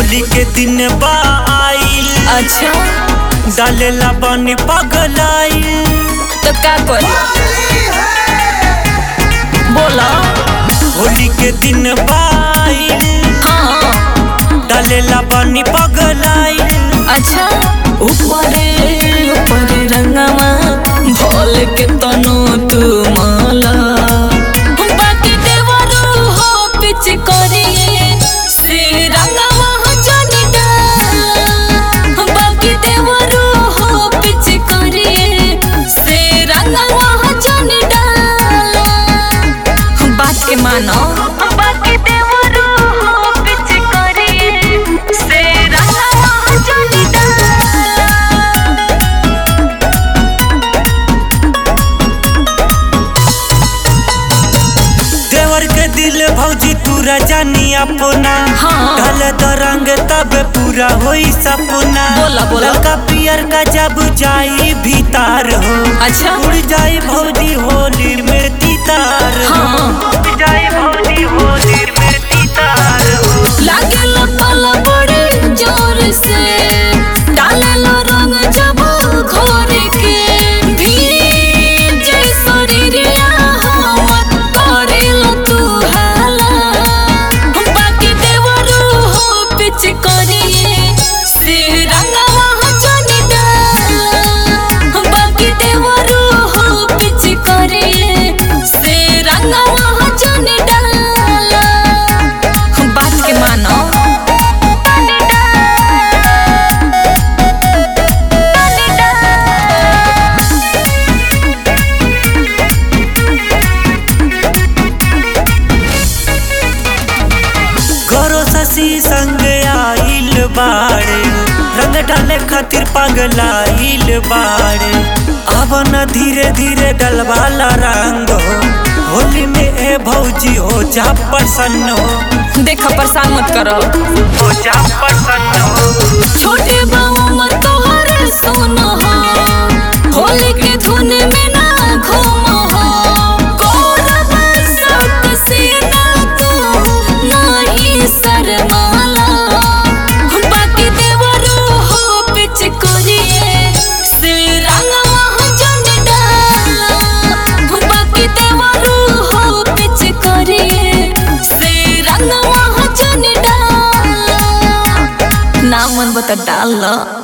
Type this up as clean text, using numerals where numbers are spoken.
होली के दिन बाईल अच्छा डालेला बनी पगलाई तो का कर बोला होली के दिन बाईल हाँ डालेला बनी पगलाई अच्छा ऊपरे रंगवा भोल के तनो तू माला बाकी देवरू हो पिच करिए से रंगवा जानी डाला बाकी देवरू हो पिच करिए से रंगवा जानी डाला बात के मानो बाकी देवरू हो पिच करिए से रंगवा जानी डाला देवर के दिल भौजी तूरा जानी अपना हाँ। ढल द रंग तब पूरा होई सपना बोला, बोला। ललका पियर का जब जाई भीतर हो अच्छा उड़ जाई भौजी होली में तीतार हो हाँ। उड़ जाई भौजी होली में तीतार हो लागेल पाला बड़े जोर से डालेल रंग जब घोर के भीड़ जैसा रिरिया हमर करेल तू हाला बाकी देवरू हो पिच करिए से रंगवा जानी डाला बाकी देवरू हो पिच करिए से रंगवा जानी डाला बात के मानो गौरव शशि संग आइल बाड़े रंग डाले खातिर पगलाइल बाड़े अब न धीरे धीरे डलवाला रंग हो होली में ए भौजी हो जा प्रसन्न हो देखा परेशान मत करो हो जा प्रसन्न हो छोटे बाबू मत तोहर सुनो हो होली के धुन में ना घूमो हो गौरव सब से ना तू नहीं शर्माला बाकी देवरू हो पिच करिए से रंगवा जानी डाला बाकी देवरू हो पिच करिए से रंगवा जानी डाला ना मन बता डाल